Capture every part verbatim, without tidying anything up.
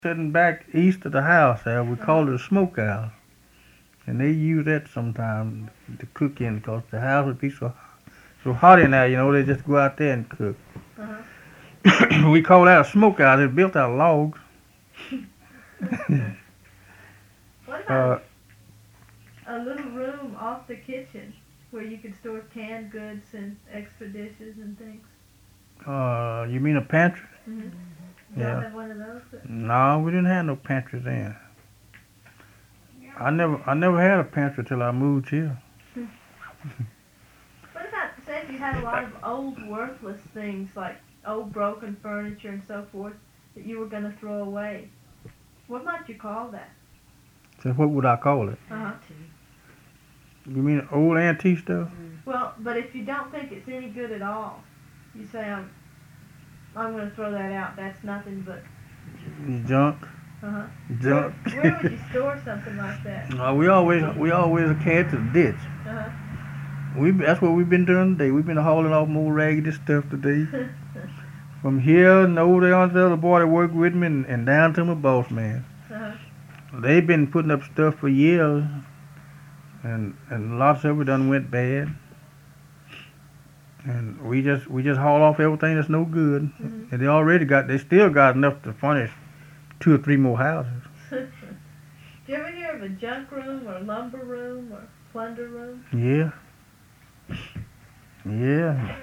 Sitting back east of the house there, we call it a smokehouse. And they use that sometimes to cook in because the house would be so so hot in there, you know, they just go out there and cook. Uh-huh. We call that a smokehouse. It's built out of logs. What uh, about a little room off the kitchen where you could store canned goods and extra dishes and things? uh, you mean a pantry? Mm-hmm. Yeah. Y'all have one of those? No, we didn't have no pantry then. I never, I never had a pantry till I moved here. What about, say if you had a lot of old worthless things like old broken furniture and so forth that you were going to throw away? What might you call that? So what would I call it? Uh-huh. You mean old antique stuff? Well, but if you don't think it's any good at all, you say, I'm, I'm going to throw that out. That's nothing but... Junk. Uh-huh. Junk. Where, where would you store something like that? No, we always, we always carry it to the ditch. Uh-huh. We, that's what we've been doing today. We've been hauling off more raggedy stuff today. From here and over there to the other boy that worked with me and, and down to my boss man. Uh-huh. They've been putting up stuff for years, and and lots of it done went bad. And we just we just haul off everything that's no good. Mm-hmm. And they already got, they still got enough to furnish two or three more houses. Do you ever hear of a junk room or lumber room or plunder room? Yeah. Yeah.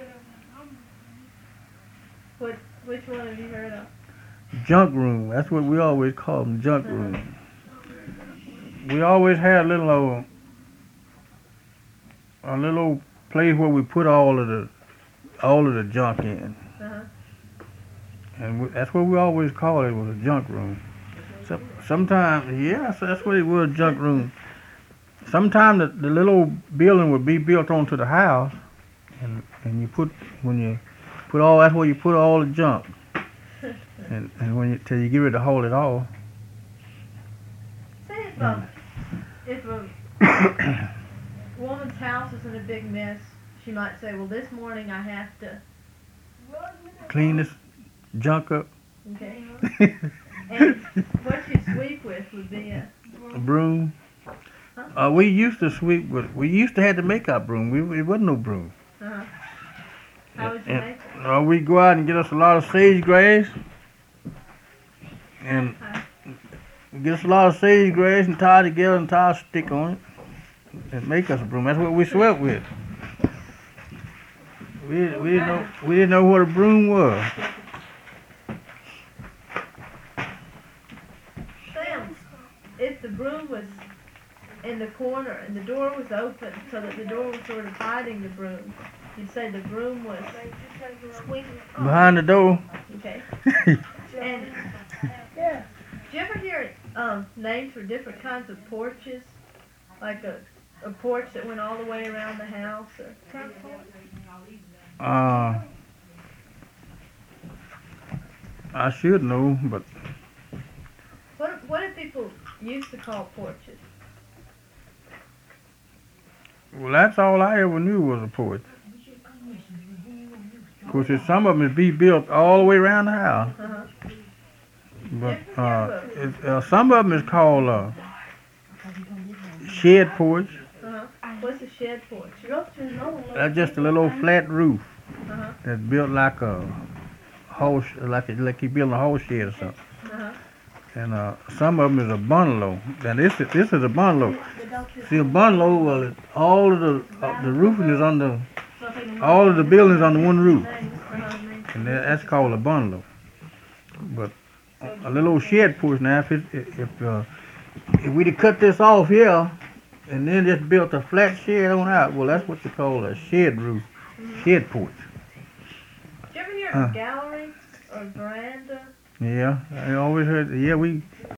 What? Which one have you heard of? Junk room. That's what we always call them, junk room. We always had a little old, a little place where we put all of the all of the junk in, Uh-huh. and we, that's what we always called it, was a junk room. So, sometimes, yeah, so that's what it was, junk room. Sometimes the, the little building would be built onto the house, and and you put when you put all that's where you put all the junk, and and when you till you get ready to haul it off. Say if um, if a woman's house is in a big mess, she might say, well, this morning I have to, Clean this junk up. okay? And what you sweep with would be a, A broom. Uh, we used to sweep, but we used to have to make our broom. We, it wasn't no broom. uh-huh. How would you And, make it? uh, we'd go out and get us a lot of sage grass, and get us a lot of sage grass and tie it together and tie a stick on it, and make us a broom. That's what we swept with. We, we didn't know we didn't know what a broom was. Sam, if the broom was in the corner and the door was open so that the door was sort of hiding the broom, you'd say the broom was Behind the door. okay. And do you ever hear um, names for different kinds of porches, like a a porch that went all the way around the house? Or Uh, I should know, but what what did people used to call porches? well, that's all I ever knew was a porch. Of course, there's some of them is be built all the way around the house, Uh-huh. but uh, it, uh, some of them is called uh, shed porch. Uh-huh. What's a shed porch? That's just a little old flat roof Uh-huh. that's built like a horse, like a, like you build a horse shed or something. Uh-huh. And uh, some of them is a bungalow. Now this is this is a bungalow. See, a bungalow, well, it, all of the uh, the roofing is under, all of the buildings under one roof, and that, that's called a bungalow. But a little old shed porch now, if it, if uh, if we'd have cut this off here, and then just built a flat shed on out, well, that's what you call a shed roof, shed porch. Did you ever hear of Huh. a gallery or a veranda? Yeah, I always heard. Yeah, we